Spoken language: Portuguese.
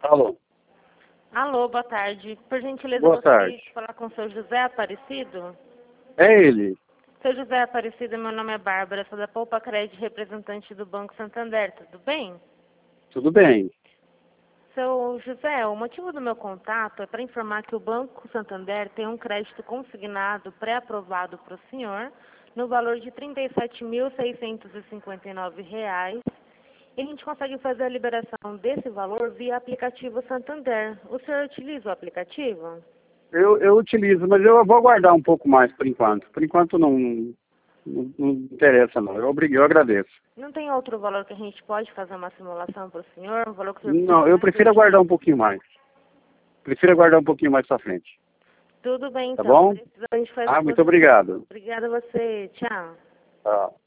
Alô, Alô, boa tarde. Por gentileza, boa gostaria tarde. de falar com o seu José Aparecido. É ele. Seu José Aparecido, meu nome é Bárbara, sou da Poupa Crédito, representante do Banco Santander, tudo bem? Tudo bem? Seu José, o motivo do meu contato é para informar que o Banco Santander tem um crédito consignado pré-aprovado para o senhor no valor de R$ 37.659. E a gente consegue fazer a liberação desse valor via aplicativo Santander. O senhor utiliza o aplicativo? Eu utilizo, mas eu vou aguardar um pouco mais por enquanto. Por enquanto não interessa não. Eu agradeço. Não tem outro valor que a gente pode fazer uma simulação para o senhor? Um valor que o senhor Não, precisa eu mais prefiro aguardar um urgente? pouquinho mais. Prefiro aguardar um pouquinho mais pra frente. Tudo bem, Tá então. bom? Precisando a gente faz o Ah, muito possível. obrigado. Obrigada a você. Tchau. Tá.